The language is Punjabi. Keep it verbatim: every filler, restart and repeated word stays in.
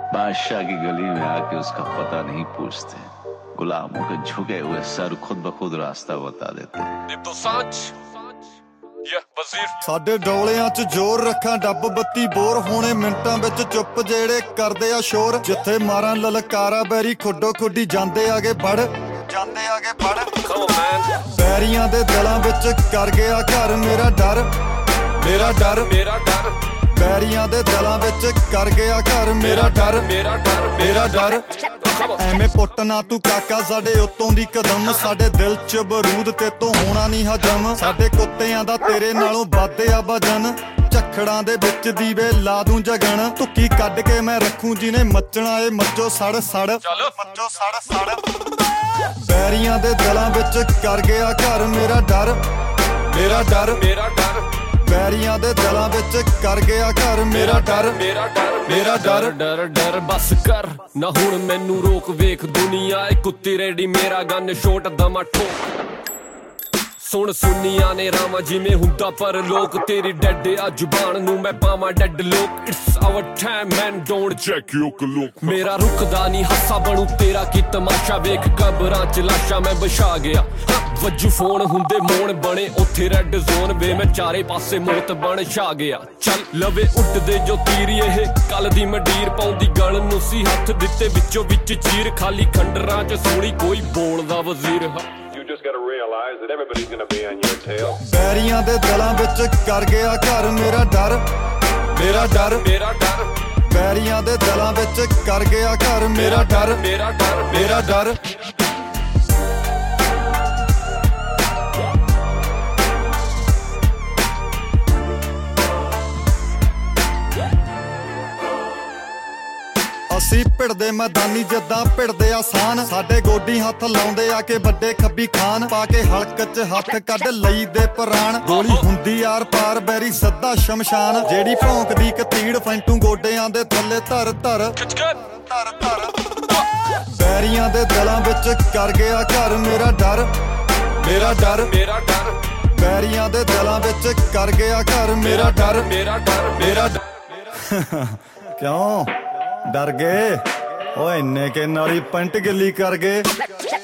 बादशाह की गली में आके उसका पता नहीं पूछते, गुलामों के झुके हुए सर खुद ब खुद रास्ता बता देते। ਸਾਡੇ ਡੋਲਿਆਂ 'ਚ ਜ਼ੋਰ ਰੱਖਾਂ ਡੱਬ ਬੱਤੀ ਬੋਰ ਹੋਣੇ ਮਿੰਟਾਂ ਵਿੱਚ ਚੁੱਪ ਜਿਹੜੇ ਕਰਦੇ ਆ ਸ਼ੋਰ ਜਿੱਥੇ ਮਾਰਾਂ ਲਲਕਾਰਾ ਬੈਰੀ ਖੁੱਡੋ ਖੁੱਡੀ ਜਾਂਦੇ ਆਗੇ ਵੜ ਜਾਂਦੇ ਆਗੇ ਵੜ ਬੈਰੀਆਂ ਦੇ ਦਿਲਾਂ ਵਿੱਚ ਕਰ ਗਿਆ ਘਰ ਮੇਰਾ ਡਰ ਮੇਰਾ ਡਰ ਮੇਰਾ ਡਰ ਬੈਰੀਆਂ ਦੇ ਦਿਲਾਂ ਵਿੱਚ ਕਰ ਗਿਆ ਘਰ ਮੇਰਾ ਡਰ ਮੇਰਾ ਡਰ ਮੇਰਾ ਡਰ ਐਵੇਂ ਪੁੱਟ ਨਾ ਤੂੰ ਕਾਕਾ ਸਾਡੇ ਉੱਤੋਂ ਦੀ ਕਦਮ ਸਾਡੇ ਦਿਲ 'ਚ ਬਰੂਦ ਤੇ ਤੋਂ ਹੋਣਾ ਨਹੀਂ ਹਜਮ ਸਾਡੇ ਕੁੱਤਿਆਂ ਦਾ ਤੇਰੇ ਨਾਲੋਂ ਵੱਧ ਆ ਵਜਨ ਝੱਖੜਾਂ ਦੇ ਵਿੱਚ ਦੀਵੇ ਲਾ ਦੂੰ ਜਗਣ ਧੁੱਕੀ ਕੱਢ ਕੇ ਮੈਂ ਰੱਖੂ ਜਿਹਨੇ ਮੱਚਣਾ ਏ ਮੱਚੋ ਸੜ ਸੜ ਮੱਚੋ ਸੜ ਸੜ ਬੈਰੀਆਂ ਦੇ ਦਿਲਾਂ ਵਿੱਚ ਕਰ ਗਿਆ ਘਰ ਮੇਰਾ ਡਰ ਮੇਰਾ ਡਰ ਮੇਰਾ ਡਰ ਬੈਰੀਆਂ ਦੇ ਦਿਲਾਂ ਵਿੱਚ ਕਰ ਗਿਆ ਘਰ ਮੇਰਾ ਡਰ ਮੇਰਾ ਡਰ ਮੇਰਾ ਡਰ ਡਰ ਡਰ ਬਸ ਕਰ ਨਾ ਹੁਣ ਮੈਨੂੰ ਰੋਕ ਵੇਖ ਦੁਨੀਆ ਏ ਕੁੱਤੀ ਰੈਡੀ ਮੇਰਾ ਗਨ ਸ਼ੋਟ ਦਮਾ ਠੋਕ ਸੁਣ ਸੁਨੀਆਂ ਨੇ ਰਾਵਾਂ ਜਿਵੇਂ ਹੁੰਦਾ ਪਰ ਲੋਕ ਤੇਰੀ ਡੈਡ ਆ ਜ਼ੁਬਾਨ ਨੂੰ ਮੈਂ ਪਾਵਾਂ ਡੈਡ ਲੋਕ it's our time man don't check you clock ਮੇਰਾ ਰੁਕਦਾ ਨਹੀਂ ਹਾਸਾ ਬਣੂ ਤੇਰਾ ਕੀ ਤਮਾਸ਼ਾ ਵੇਖ ਕਬਰਾਂ ਚ ਲਾਸ਼ਾਂ ਮੈਂ ਵਿਛਾ ਗਿਆ ਵੱਜੂ ਫੋਨ ਹੁੰਦੇ ਮੋਣ ਬਣੇ ਉੱਥੇ ਰੈੱਡ ਜ਼ੋਨ ਵੇ ਮੈਂ ਚਾਰੇ ਪਾਸੇ ਮੌਤ ਬਣ ਛਾ ਗਿਆ ਚੱਲ ਲਵੇ ਉੱਡਦੇ ਜੋ ਤੀਰ ਇਹ ਕੱਲ ਦੀ ਮੰਡੀਰ ਪਾਉਂਦੀ ਗਲ ਨੂੰ ਸੀ ਹੱਥ ਦਿੱਤੇ ਵਿੱਚੋਂ ਵਿੱਚ ਚੀਰ ਖਾਲੀ ਖੰਡਰਾਂ ਚ ਸੋਣੀ ਕੋਈ ਬੋਲਦਾ ਵਜ਼ੀਰ just gotta realize that everybody's gonna be on your tail ਬੈਰੀਆਂ ਦੇ ਦਿਲਾਂ ਵਿੱਚ ਕਰ ਗਿਆ ਘਰ ਮੇਰਾ ਡਰ ਮੇਰਾ ਡਰ ਮੇਰਾ ਡਰ ਬੈਰੀਆਂ ਦੇ ਦਿਲਾਂ ਵਿੱਚ ਕਰ ਗਿਆ ਘਰ ਮੇਰਾ ਡਰ ਮੇਰਾ ਡਰ ਮੇਰਾ ਡਰ ਅਸੀਂ ਭਿੜਦੇ ਮੈਦਾਨੀ ਜਿੱਦਾਂ ਭਿੜਦੇ ਆਸਾਨ ਸਾਡੇ ਗੋਡੀ ਹੱਥ ਲਾਉਂਦੇ ਆ ਕੇ ਵੱਡੇ ਖੱਬੀ ਖਾਨ ਪਾ ਕੇ ਹਲਕ 'ਚ ਹੱਥ ਕੱਢ ਲਈ ਦੇ ਪ੍ਰਾਣ ਗੋਲੀ ਹੁੰਦੀ ਯਾਰ ਪਾਰ ਬੈਰੀ ਸੱਦਾ ਸ਼ਮਸ਼ਾਨ ਜਿਹੜੀ ਭੌਂਕਦੀ ਕਤੀੜ ਫੈਂਟੂ ਗੋਡਿਆਂ ਦੇ ਥੱਲੇ ਧਰ ਧਰ ਧਰ ਧਰ ਬੈਰੀਆਂ ਦੇ ਦਿਲਾਂ ਵਿੱਚ ਕਰ ਗਿਆ ਘਰ ਮੇਰਾ ਡਰ ਮੇਰਾ ਡਰ ਮੇਰਾ ਡਰ ਬੈਰੀਆਂ ਦੇ ਦਿਲਾਂ ਵਿੱਚ ਕਰ ਗਿਆ ਘਰ ਮੇਰਾ ਡਰ ਮੇਰਾ ਡਰ ਮੇਰਾ ਡਰ ਕਿਉਂ ਡਰ ਗਏ ਓਏ ਇੰਨੇ ਕੇ ਨਾਲੀ ਪੈਂਟ ਗਿੱਲੀ ਕਰ ਗਏ